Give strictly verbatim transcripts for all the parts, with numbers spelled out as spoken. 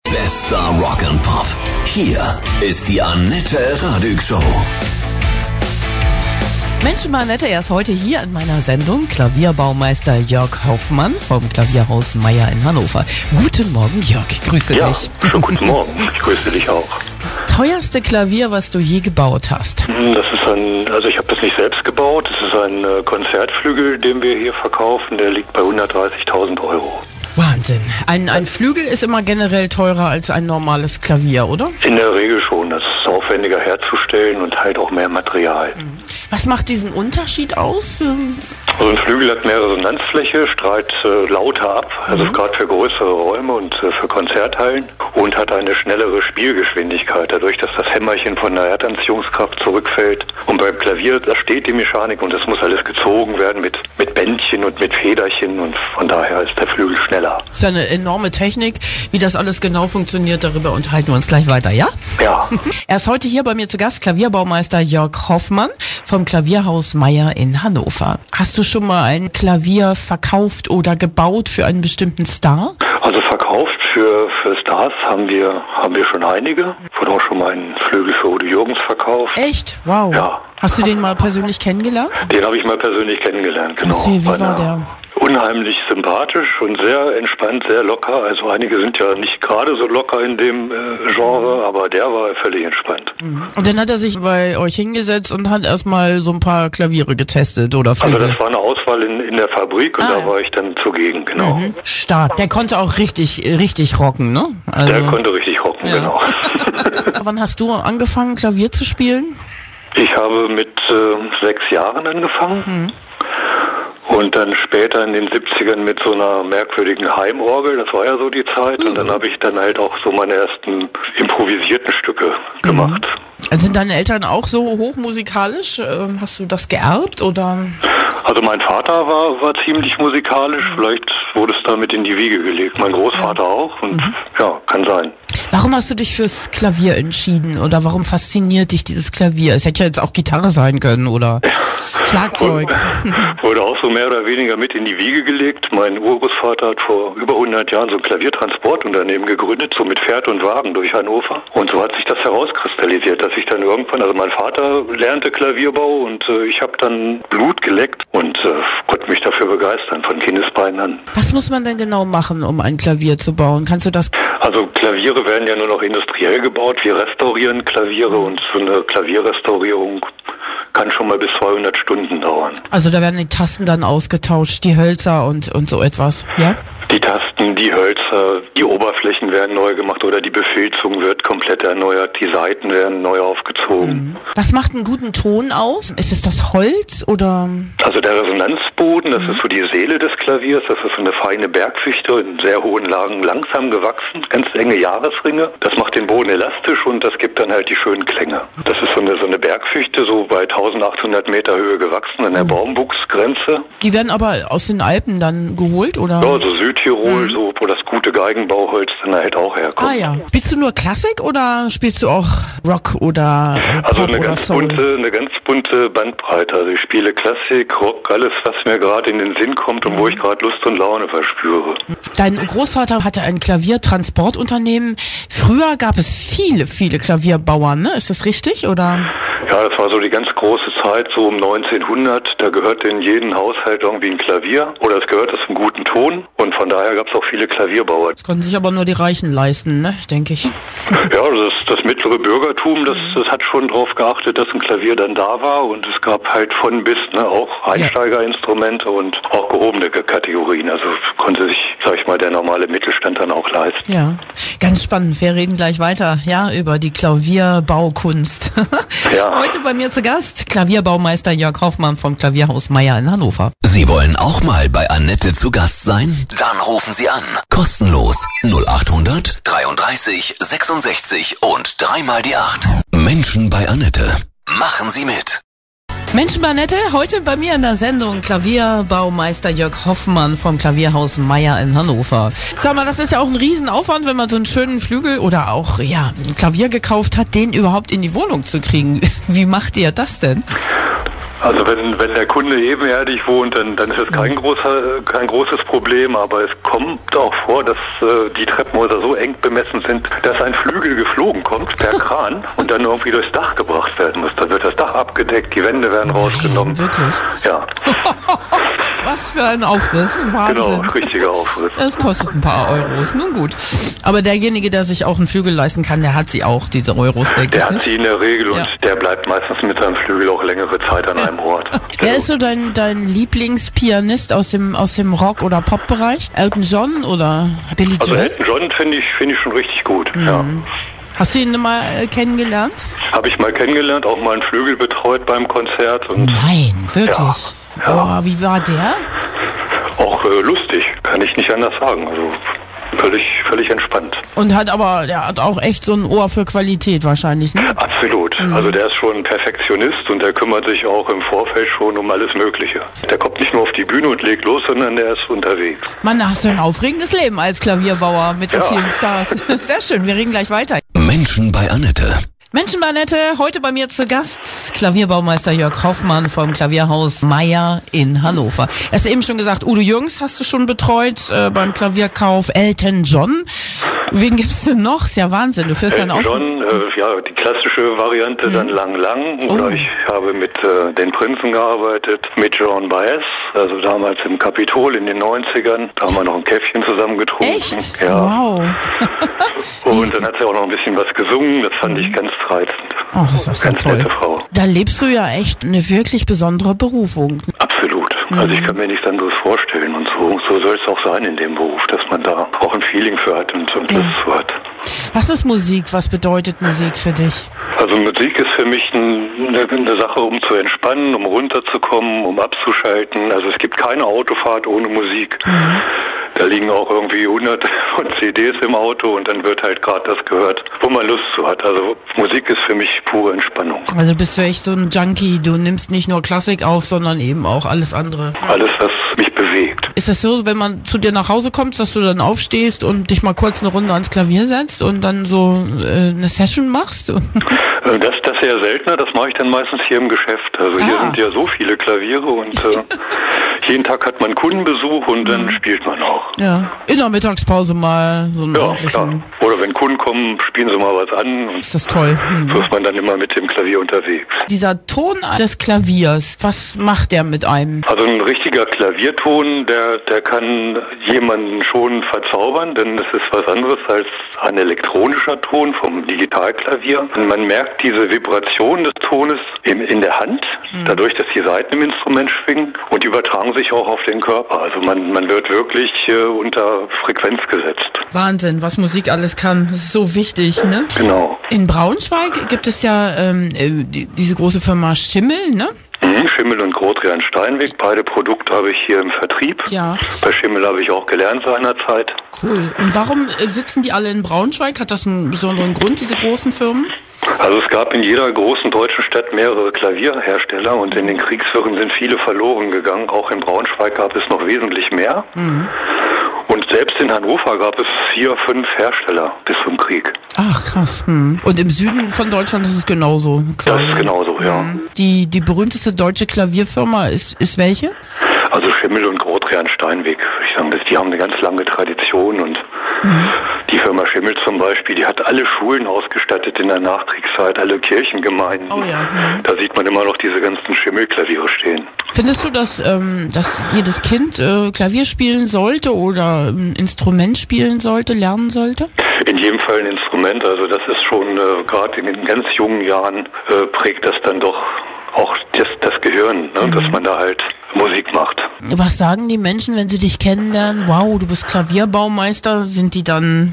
Bester Rock and Pop. Hier ist die Annette Radig Show. Mensch, Annette, er ist heute hier in meiner Sendung. Klavierbaumeister Jörg Hoffmann vom Klavierhaus Meier in Hannover. Guten Morgen, Jörg. Grüße ja, dich. Schönen guten Morgen. Ich grüße dich auch. Das teuerste Klavier, was du je gebaut hast? Das ist ein, also ich habe das nicht selbst gebaut. Das ist ein äh, Konzertflügel, den wir hier verkaufen. Der liegt bei hundertdreißigtausend Euro. Wahnsinn. Ein, ein Flügel ist immer generell teurer als ein normales Klavier, oder? In der Regel schon. Das ist aufwendiger herzustellen und halt auch mehr Material. Was macht diesen Unterschied aus? Also ein Flügel hat mehr Resonanzfläche, strahlt äh, lauter ab, also mhm. gerade für größere Räume und äh, für Konzerthallen, und hat eine schnellere Spielgeschwindigkeit, dadurch, dass das Hämmerchen von der Erdanziehungskraft zurückfällt. Und beim Klavier, da steht die Mechanik und das muss alles gezogen werden mit, mit Bändchen und mit Federchen, und von daher ist der Flügel schneller. Das ist eine enorme Technik. Wie das alles genau funktioniert, darüber unterhalten wir uns gleich weiter, ja? Ja. Er ist heute hier bei mir zu Gast, Klavierbaumeister Jörg Hoffmann vom Klavierhaus Meier in Hannover. Hast du schon mal ein Klavier verkauft oder gebaut für einen bestimmten Star? Also verkauft für, für Stars haben wir, haben wir schon einige. Wurde auch schon mal einen Flügel für Udo Jürgens verkauft. Echt? Wow. Ja. Hast du den mal persönlich kennengelernt? Den habe ich mal persönlich kennengelernt, genau. Erzähl, wie war der? Unheimlich sympathisch und sehr entspannt, sehr locker. Also einige sind ja nicht gerade so locker in dem äh, Genre, aber der war völlig entspannt. Und dann hat er sich bei euch hingesetzt und hat erstmal so ein paar Klaviere getestet, oder Flügel? Also das war eine Auswahl in, in der Fabrik und ah, da war ich dann zugegen, genau. Mhm. Stark. Der konnte auch richtig, richtig rocken, ne? Also, der konnte richtig rocken, ja. Genau. Wann hast du angefangen, Klavier zu spielen? Ich habe mit äh, sechs Jahren angefangen. Mhm. Und dann später in den siebzigern mit so einer merkwürdigen Heimorgel, das war ja so die Zeit. Und dann habe ich dann halt auch so meine ersten improvisierten Stücke gemacht. Mhm. Sind deine Eltern auch so hochmusikalisch? Hast du das geerbt, oder? Also mein Vater war, war ziemlich musikalisch, vielleicht wurde es damit in die Wiege gelegt. Mein Großvater ja. auch, und mhm. ja, kann sein. Warum hast du dich fürs Klavier entschieden, oder warum fasziniert dich dieses Klavier? Es hätte ja jetzt auch Gitarre sein können oder Schlagzeug. Wurde auch so mehr oder weniger mit in die Wiege gelegt. Mein Urgroßvater hat vor über hundert Jahren so ein Klaviertransportunternehmen gegründet, so mit Pferd und Wagen durch Hannover. Und so hat sich das herauskristallisiert, dass ich dann irgendwann, also mein Vater lernte Klavierbau und äh, ich habe dann Blut geleckt und äh, konnte mich dafür begeistern, von Kindesbeinen an. Was muss man denn genau machen, um ein Klavier zu bauen? Kannst du das? Also Klaviere werden ja nur noch industriell gebaut. Wir restaurieren Klaviere und so eine Klavierrestaurierung kann schon mal bis zweihundert Stunden dauern. Also da werden die Tasten dann ausgetauscht, die Hölzer und, und so etwas, ja? Die Tasten, die Hölzer, die Oberflächen werden neu gemacht oder die Befilzung wird komplett erneuert, die Seiten werden neu aufgezogen. Mhm. Was macht einen guten Ton aus? Ist es das Holz oder? Also der Resonanzboden, das mhm. ist so die Seele des Klaviers, das ist so eine feine Bergfichte in sehr hohen Lagen langsam gewachsen, ganz enge Jahresringe. Das macht den Boden elastisch und das gibt dann halt die schönen Klänge. Das ist so eine, so eine Bergfichte, so bei eintausendachthundert Meter Höhe gewachsen an der mhm. Baumwuchsgrenze. Die werden aber aus den Alpen dann geholt, oder? Ja, so Südtirol, mhm. so wo das gute Geigenbauholz dann halt auch herkommt. Ah ja. Spielst du nur Klassik oder spielst du auch Rock oder äh, Pop also eine oder ganz Soul? bunte, eine ganz bunte Bandbreite. Also ich spiele Klassik, Rock, alles, was mir gerade in den Sinn kommt und mhm. wo ich gerade Lust und Laune verspüre. Dein Großvater hatte ein Klaviertransportunternehmen. Früher gab es viele, viele Klavierbauern, ne? Ist das richtig, oder? Ja, das war so die ganz große Zeit, so um neunzehnhundert. Da gehörte in jeden Haushalt irgendwie ein Klavier oder es gehörte zum guten Ton und von daher gab es auch viele Klavierbauer. Das konnten sich aber nur die Reichen leisten, ne? Denke ich. Ja, das, das mittlere Bürgertum, das, das hat schon darauf geachtet, dass ein Klavier dann da war und es gab halt von bis, ne, auch Einsteigerinstrumente ja. und auch gehobene Kategorien. Also konnte sich, sag ich mal, der normale Mittelstand dann auch leisten. Ja, ganz spannend. Wir reden gleich weiter, ja, über die Klavierbaukunst. Ja. Heute bei mir zu Gast Klavierbaumeister Jörg Hoffmann vom Klavierhaus Meier in Hannover. Sie wollen auch mal bei Annette zu Gast sein? Dann rufen Sie an. Kostenlos. null achthundert dreiunddreißig sechsundsechzig und dreimal die acht. Menschen bei Annette. Machen Sie mit. Menschen bei Annette, heute bei mir in der Sendung Klavierbaumeister Jörg Hoffmann vom Klavierhaus Meier in Hannover. Sag mal, das ist ja auch ein Riesenaufwand, wenn man so einen schönen Flügel oder auch ja ein Klavier gekauft hat, den überhaupt in die Wohnung zu kriegen. Wie macht ihr das denn? Also wenn, wenn der Kunde ebenerdig wohnt, dann, dann ist es kein, großer, kein großes Problem, aber es kommt auch vor, dass äh, die Treppenhäuser so eng bemessen sind, dass ein Flügel geflogen kommt per Kran und dann irgendwie durchs Dach gebracht werden muss. Dann wird das Dach abgedeckt, die Wände werden Nein, rausgenommen. Wirklich? Ja. Was für ein Aufriss. Wahnsinn. Genau, richtiger Aufriss. Das kostet ein paar Euros. Nun gut. Aber derjenige, der sich auch einen Flügel leisten kann, der hat sie auch, diese Euros, denke ich. Der hat nicht? sie in der Regel Ja. und der bleibt meistens mit seinem Flügel auch längere Zeit an einem Ort. Wer ist so dein, dein Lieblingspianist aus dem, aus dem Rock- oder Pop-Bereich? Elton John oder Billy Also Joel? Elton John finde ich, finde ich schon richtig gut. Mhm. Ja. Hast du ihn mal äh, kennengelernt? Habe ich mal kennengelernt, auch mal einen Flügel betreut beim Konzert und Nein, wirklich? Ja, ja. Oh, wie war der? auch äh, lustig, kann ich nicht anders sagen. Also völlig, völlig entspannt. Und hat aber, der hat auch echt so ein Ohr für Qualität wahrscheinlich, ne? Absolut. Mhm. Also der ist schon ein Perfektionist und der kümmert sich auch im Vorfeld schon um alles Mögliche. Der kommt nicht nur auf die Bühne und legt los, sondern der ist unterwegs. Mann, da hast du ein aufregendes Leben als Klavierbauer mit so Ja. vielen Stars. Sehr schön, wir reden gleich weiter. Menschen bei Annette. Menschen bei Annette, heute bei mir zu Gast Klavierbaumeister Jörg Hoffmann vom Klavierhaus Mayer in Hannover. Er hast eben schon gesagt, Udo Jürgens hast du schon betreut äh, beim Klavierkauf, Elton John. Wen gibt's denn noch? Ist ja Wahnsinn, du führst dann Elton auch... John, äh, ja, die klassische Variante, mhm. dann Lang Lang. Oder Oh. ich habe mit äh, den Prinzen gearbeitet, mit Joan Baez, also damals im Kapitol in den neunzigern. Da haben wir noch ein Käffchen zusammen getrunken. Echt? Ja. Wow. Und dann hat sie auch noch ein bisschen was gesungen, das fand ich ganz reizend. Oh, ist das ja Ganz toll. nette Frau. Da lebst du ja echt eine wirklich besondere Berufung. Absolut. Also ich kann mir nichts anderes vorstellen und so, so soll es auch sein in dem Beruf, dass man da auch ein Feeling für hat und, und Ja. Lust zu hat. Was ist Musik? Was bedeutet Musik für dich? Also Musik ist für mich ein, eine, eine Sache, um zu entspannen, um runterzukommen, um abzuschalten. Also es gibt keine Autofahrt ohne Musik. Mhm. Da liegen auch irgendwie hunderte von C Ds im Auto und dann wird halt gerade das gehört, wo man Lust zu hat. Also Musik ist für mich pure Entspannung. Also bist du echt so ein Junkie, du nimmst nicht nur Klassik auf, sondern eben auch alles andere. Alles, was mich bewegt. Ist das so, wenn man zu dir nach Hause kommt, dass du dann aufstehst und dich mal kurz eine Runde ans Klavier setzt und dann so äh, eine Session machst? Das, das eher seltener, das mache ich dann meistens hier im Geschäft. Also hier Ah. sind ja so viele Klaviere und äh, jeden Tag hat man Kundenbesuch und dann spielt man auch. Ja. In der Mittagspause mal so einen Ja, ordentlichen... klar. Oder wenn Kunden kommen, spielen sie mal was an und Ist das toll. Mhm. so ist man dann immer mit dem Klavier unterwegs. Dieser Ton des Klaviers, was macht der mit einem? Also ein richtiger Klavierton, der, der kann jemanden schon verzaubern, denn es ist was anderes als ein elektronischer Ton vom Digitalklavier. Und man merkt diese Vibration des Tones in, in der Hand, mhm. dadurch, dass die Saiten im Instrument schwingen und die übertragen sich auch auf den Körper. Also man, man wird wirklich äh, unter Frequenz gesetzt. Wahnsinn, was Musik alles kann. Das ist so wichtig, ne? Genau. In Braunschweig gibt es ja ähm, äh, die, diese große Firma Schimmel, ne? Mhm, Schimmel und Grotrian Steinweg, beide Produkte habe ich hier im Vertrieb. Ja. Bei Schimmel habe ich auch gelernt seinerzeit. Cool. Und warum äh, sitzen die alle in Braunschweig? Hat das einen besonderen Grund, diese großen Firmen? Also es gab in jeder großen deutschen Stadt mehrere Klavierhersteller und in den Kriegswirren sind viele verloren gegangen. Auch in Braunschweig gab es noch wesentlich mehr. Mhm. Und selbst in Hannover gab es vier, fünf Hersteller bis zum Krieg. Ach, krass. Hm. Und im Süden von Deutschland ist es genauso. Quasi. Das ist genauso, ja. Die, die berühmteste deutsche Klavierfirma ist, ist welche? Also Schimmel und Grotrian Steinweg. Ich sage, die haben eine ganz lange Tradition und mhm. die Firma Schimmel zum Beispiel, die hat alle Schulen ausgestattet in der Nachkriegszeit, alle Kirchengemeinden. Oh ja. Mhm. Da sieht man immer noch diese ganzen Schimmelklaviere stehen. Findest du, dass, ähm, dass jedes Kind äh, Klavier spielen sollte oder ein Instrument spielen sollte, lernen sollte? In jedem Fall ein Instrument. Also das ist schon, äh, gerade in den ganz jungen Jahren, äh, prägt das dann doch auch das, das Gehirn, ne? Mhm. Dass man da halt Musik macht. Was sagen die Menschen, wenn sie dich kennenlernen? Wow, du bist Klavierbaumeister. Sind die dann,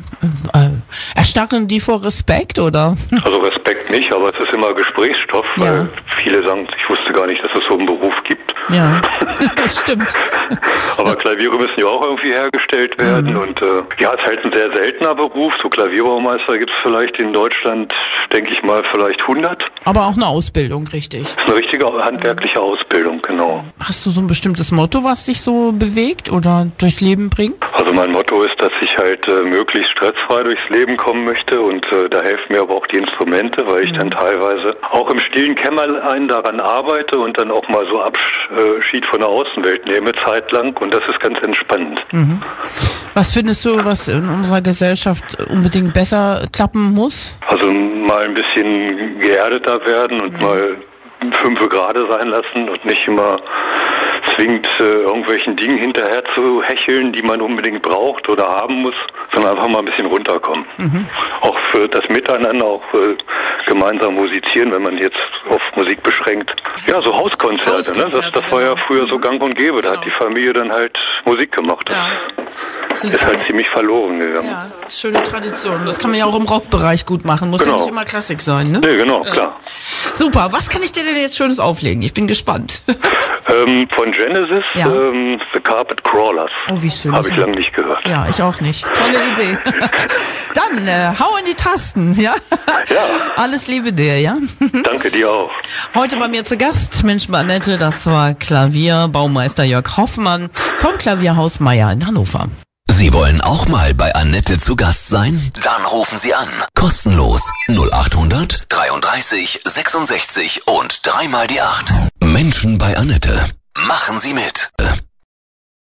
äh, erstarren die vor Respekt, oder? Also Respekt nicht, aber es ist immer Gesprächsstoff, Ja. weil viele sagen, ich wusste gar nicht, dass es so einen Beruf gibt. Ja, stimmt. Aber Klaviere müssen ja auch irgendwie hergestellt werden mhm. und äh, ja, es ist halt ein sehr seltener Beruf. So Klavierbaumeister gibt es vielleicht in Deutschland, denke ich mal, vielleicht hundert. Aber auch eine Ausbildung, richtig. Das ist eine richtige handwerkliche Ausbildung, genau. Hast du so ein bestimmtes Motto, was dich so bewegt oder durchs Leben bringt? Also mein Motto ist, dass ich halt äh, möglichst stressfrei durchs Leben kommen möchte und äh, da helfen mir aber auch die Instrumente, weil ich mhm. dann teilweise auch im stillen Kämmerlein daran arbeite und dann auch mal so Abschied von der Außenwelt nehme, zeitlang, und das ist ganz entspannend. Mhm. Was findest du, was in unserer Gesellschaft unbedingt besser klappen muss? Also mal ein bisschen geerdeter werden und mhm. mal fünfe gerade sein lassen und nicht immer zwingend äh, irgendwelchen Dingen hinterher zu hecheln, die man unbedingt braucht oder haben muss, sondern einfach mal ein bisschen runterkommen. Mhm. Auch für das Miteinander, auch äh, gemeinsam musizieren, wenn man jetzt auf Musik beschränkt. Ja, so Hauskonzerte, Hauskonzerte ne? das, das war ja früher so gang und gäbe. Da genau. hat die Familie dann halt Musik gemacht. Ja. Das ist halt ziemlich verloren gegangen. Ja, schöne Tradition. Das kann man ja auch im Rockbereich gut machen. Muss genau. ja nicht immer Klassik sein, ne? Nee, genau, klar. Super, was kann ich dir denn jetzt Schönes auflegen? Ich bin gespannt. ähm, von Genesis, ja. ähm, The Carpet Crawlers. Oh, wie schön. Habe ich lange nicht gehört. Ja, ich auch nicht. Tolle Idee. Dann, äh, hau in die Tasten, ja? Ja. Alles Liebe dir, ja? Danke dir auch. Heute bei mir zu Gast, Mensch bei Annette, das war Klavierbaumeister Jörg Hoffmann vom Klavierhaus Meier in Hannover. Sie wollen auch mal bei Annette zu Gast sein? Dann rufen Sie an. Kostenlos. null acht hundert dreiunddreißig sechsundsechzig und dreimal die acht. Menschen bei Annette. Machen Sie mit.